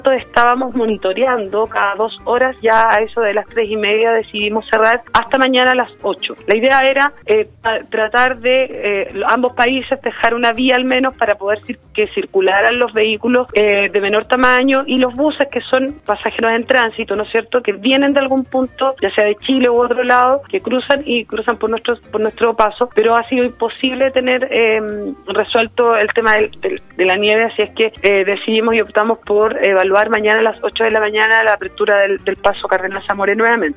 estábamos monitoreando cada 2 horas, ya a eso de las 3:30 decidimos cerrar hasta mañana a las 8. La idea era tratar de ambos países dejar una vía al menos para poder que circularan los vehículos de menor tamaño y los buses que son pasajeros en tránsito, ¿no es cierto?, que vienen de algún punto, ya sea de Chile u otro lado, que cruzan por nuestro paso, pero ha sido imposible tener resuelto el tema de la nieve, así es que decidimos y optamos por evaluar mañana a las 8 de la mañana la apertura del paso Cardenal Zamora nuevamente.